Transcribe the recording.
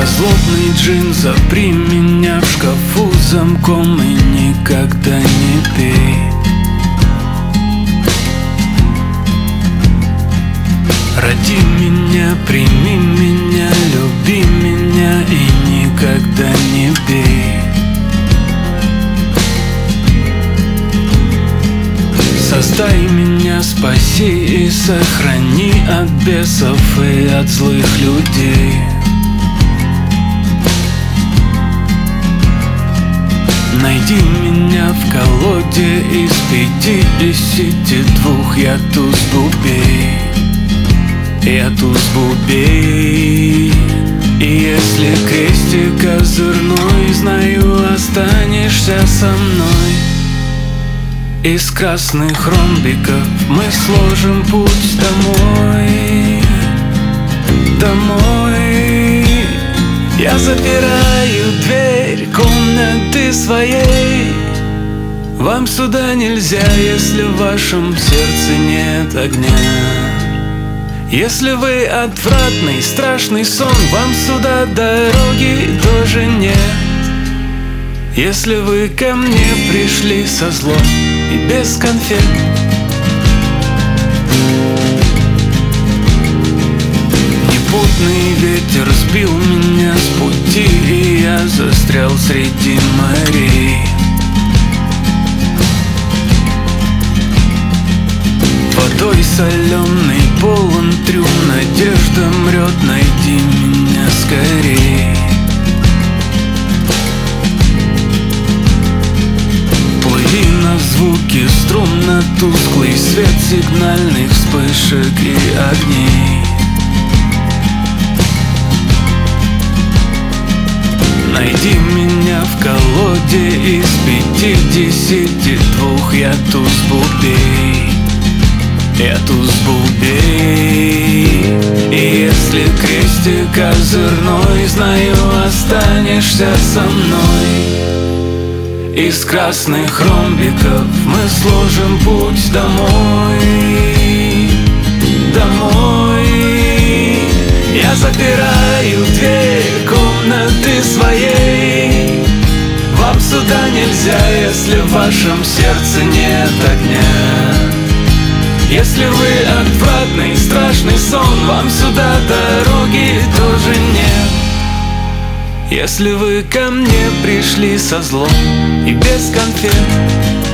Я злобный джин, запри меня в шкафу замком и никогда не пей. Роди меня, прими меня, люби меня и никогда не бей. Создай меня, спаси и сохрани от бесов и от злых людей. Найди меня в колоде из 52, я туз бубей. Я туз бубей. И если крестик козырной, знаю, останешься со мной. Из красных ромбиков мы сложим путь домой. Домой. Я запираю дверь комнаты своей. Вам сюда нельзя, если в вашем сердце нет огня. Если вы отвратный, страшный сон, вам сюда дороги тоже нет. Если вы ко мне пришли со злом и без конфет. Непутный ветер сбил меня с пути, и я застрял среди морей. Водой соленой полон трюм, надежда мрет, найди меня скорей. Плыви на звуки струн, на тусклый свет сигнальных вспышек и огней. Найди меня в колоде из 52, я туз бубей. Я туз бубей. И если крестик козырной, знаю, останешься со мной. Из красных ромбиков мы сложим путь домой. Домой. Я запираю дверь комнаты своей. Вам сюда нельзя, если в вашем сердце нет огня. Если вы отвратный, страшный сон, вам сюда дороги тоже нет. Если вы ко мне пришли со злом и без конфет.